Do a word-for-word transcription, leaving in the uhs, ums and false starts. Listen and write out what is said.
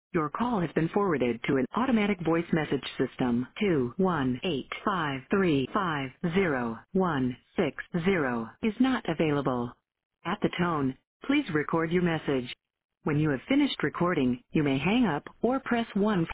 Your call has been forwarded to an automatic voice message system. two one eight five three five zero one six zero is not available. At the tone, please record your message. When you have finished recording, you may hang up or press one.